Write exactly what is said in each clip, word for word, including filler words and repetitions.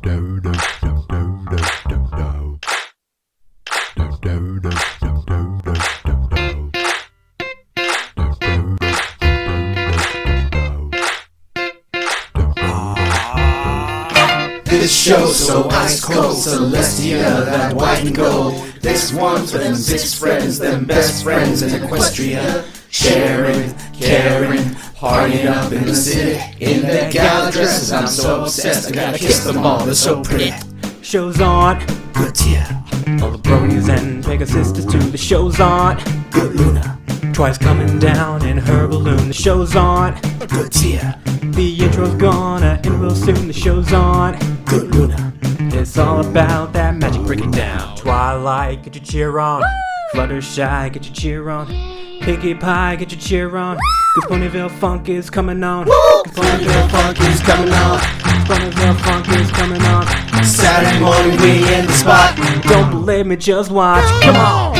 This show's so ice cold, Celestia, that white and gold. This one's for them six friends, them best friends in Equestria. Sharing, caring, partying up in the city. In their gala dresses, I'm so obsessed, I gotta kiss them all, they're so pretty. Show's on, Good Tia, all the bronies and Pegasisters too. The show's on, Good Luna, Twice coming down in her balloon. The show's on, Good Tia, the intro's gonna end real soon. The show's on, Good Luna, it's all about that magic, break it down. Twilight, get your cheer on. Fluttershy, get your cheer on. Pinkie Pie, get your cheer on. Cause Ponyville Funk is coming on. Cause Ponyville Funk is coming on. Ponyville Funk is coming on. Saturday morning we in the spot. Don't believe me, just watch. Come on!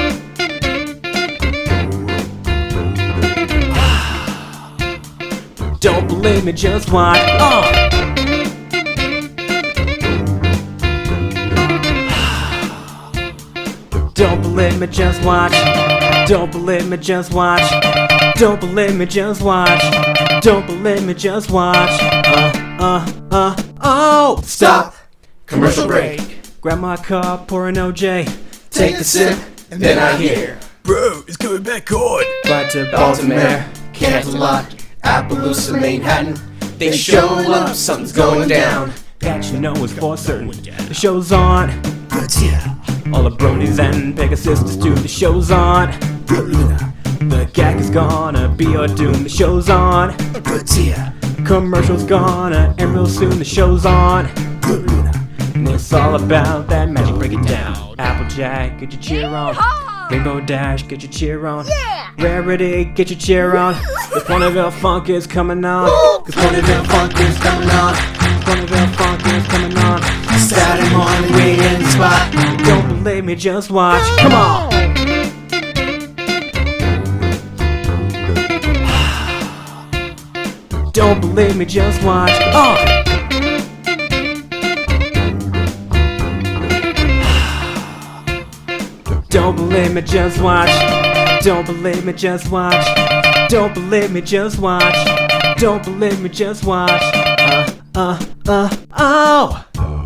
Don't believe me, just watch. Uh. Don't believe me, just watch. Don't believe me, just watch. Don't believe me, just watch. Don't believe me, just watch. Uh, uh, uh, oh! Stop, commercial break. Grab my cup, pour an O J. Take a sip, and then I hear, Bro, it's coming back on. Right to Baltimore, Baltimore. Canterlot, Appaloosa, Manhattan. They show up, something's going down. That you know is for certain. The show's on. Good Tia, All the bronies and Pegasisters too. The show's on. Good Luna, The gag is gonna be your doom. The show's on. Good Tia, Commercial's gonna end real soon. The show's on. Good Luna, And it's all about that magic, break it down. Applejack, get your cheer on. Rainbow Dash, get your cheer on. Rarity, get your cheer on. The Ponyville Funk is coming on. Cause Ponyville Funk is coming on. Ponyville Funk is coming on. Saturday morning we in the spot. Don't believe me, just watch. Come on! Don't believe me, just watch. Uh. Don't believe me, just watch. Don't believe me, just watch. Don't believe me, just watch. Don't believe me, just watch. Uh, uh, uh, oh!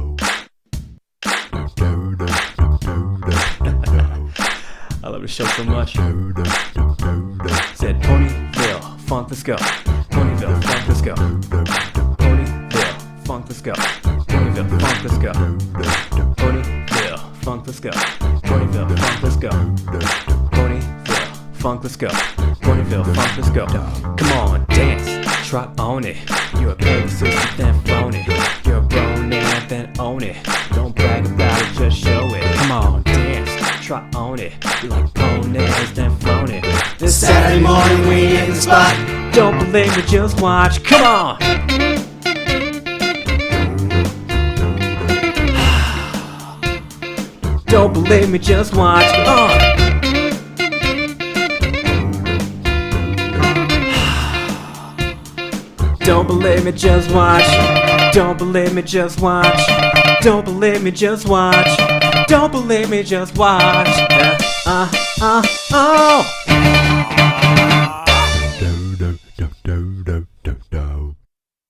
I love the show so much. Said Ponyville Funk, let's go. Ponyville Funk, let's go. Ponyville Funk, let's go. Ponyville Funk, let's go. Ponyville Funk, let's go. Ponyville Funk, let's go. Ponyville Funk, let's go. Ponyville Funk, let's go. Come on, dance, trot on it. You're a Pegasus, then phone it. You're a brony, then own it. Don't brag about it, just show it. Come on, dance, trot on it. You like ponies, then flown it. This Saturday morning we in the spot. Don't believe me, just watch. Come on! Don't believe me, just watch. Uh. Don't believe me, just watch. Don't believe me, just watch. Don't believe me, just watch. Don't believe me, just watch. Uh, uh, uh, oh!